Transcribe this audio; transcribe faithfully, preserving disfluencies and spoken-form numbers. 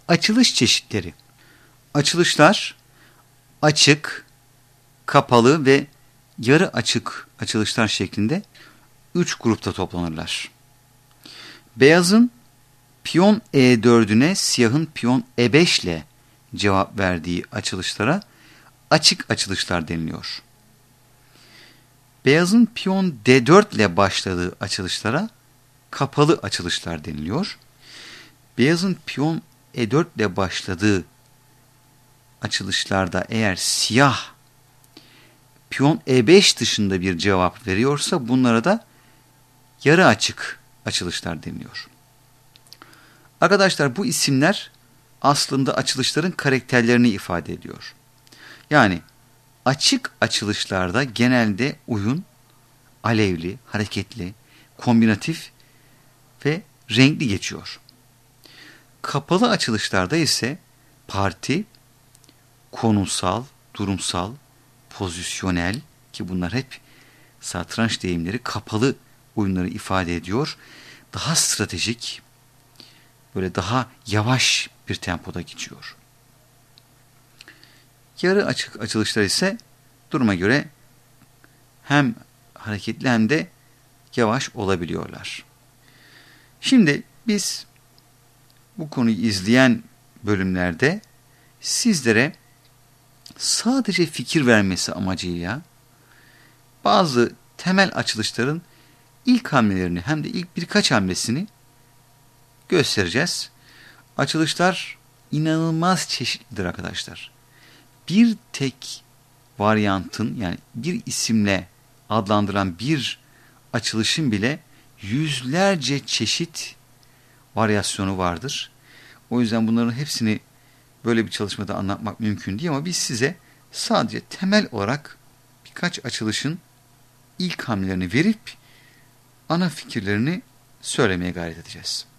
Açılış çeşitleri. Açılışlar açık, kapalı ve yarı açık açılışlar şeklinde üç grupta toplanırlar. Beyazın piyon E dördüne siyahın piyon E beş ile cevap verdiği açılışlara açık açılışlar deniliyor. Beyazın piyon D dört ile başladığı açılışlara kapalı açılışlar deniliyor. Beyazın piyon E dört ile başladığı açılışlarda eğer siyah piyon E beş dışında bir cevap veriyorsa bunlara da yarı açık açılışlar deniliyor. Arkadaşlar bu isimler aslında açılışların karakterlerini ifade ediyor. Yani açık açılışlarda genelde oyun alevli, hareketli, kombinatif ve renkli geçiyor. Kapalı açılışlarda ise parti, konumsal, durumsal, pozisyonel ki bunlar hep satranç deyimleri kapalı oyunları ifade ediyor. Daha stratejik, böyle daha yavaş bir tempoda geçiyor. Yarı açık açılışlar ise duruma göre hem hareketli hem de yavaş olabiliyorlar. Şimdi biz bu konuyu izleyen bölümlerde sizlere sadece fikir vermesi amacıyla bazı temel açılışların ilk hamlelerini hem de ilk birkaç hamlesini göstereceğiz. Açılışlar inanılmaz çeşitlidir arkadaşlar. Bir tek varyantın yani bir isimle adlandıran bir açılışın bile yüzlerce çeşit varyasyonu vardır. O yüzden bunların hepsini böyle bir çalışmada anlatmak mümkün değil ama biz size sadece temel olarak birkaç açılışın ilk hamlelerini verip ana fikirlerini söylemeye gayret edeceğiz.